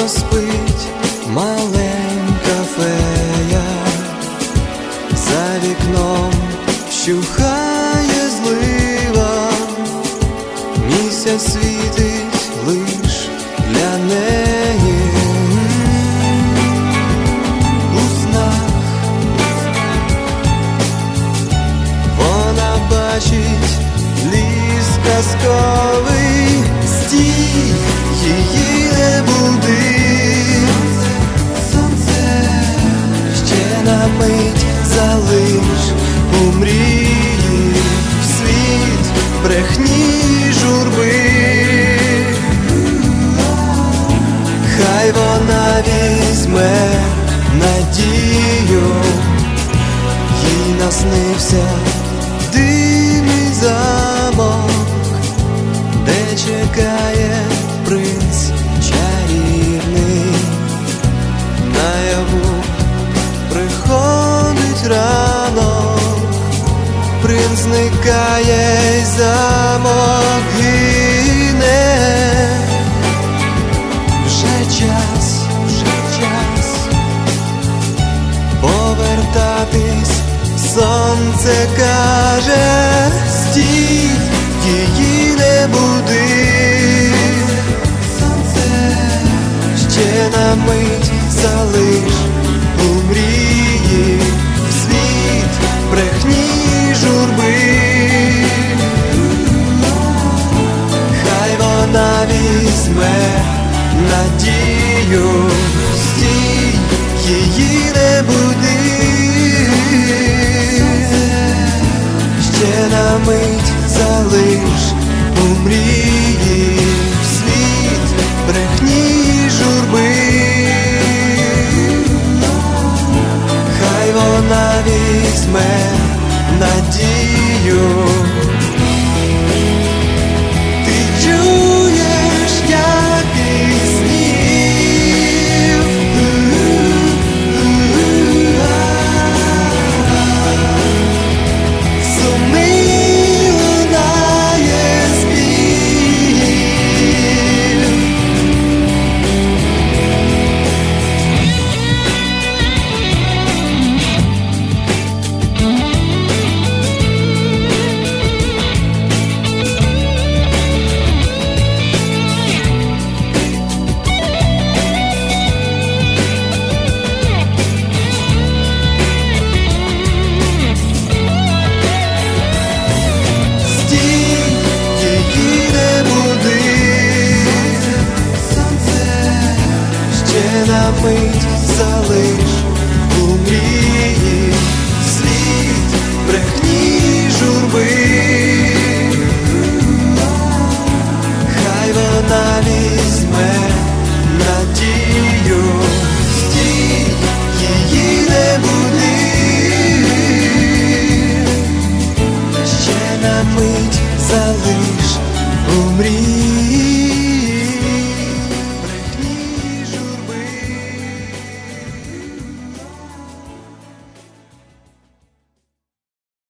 тихо спить маленька фея, за вікном вщухає злива, місяць світить лиш для неї. У снах вона бачить ліс казковий, стій, її не буди. Сонце ще на мить залиш у мрії, в світ брехні й журби. Хай вона візьме надію, їй наснився дивний замок, де чекає принц чарівний. Наяву приходить ранок, принц зникає й замок гине. Вже час повертатись, сонце каже, стій, її не буди. Сонце ще на мить залиш у мрії, в світ брехні й журби. Хай вона візьме надію, стій, її не буди. Ще на мить залиш у мрії, в світ брехні й журби. Хай вона візьме надію. Ти чуєш, як із снів сумний лунає спів. Стій, її не буди. Сонце ще на мить залиш у мрії, світ брехні й журби. Хай вона візьме надію, стій, її не буди. Ще на мить залиш у мрії.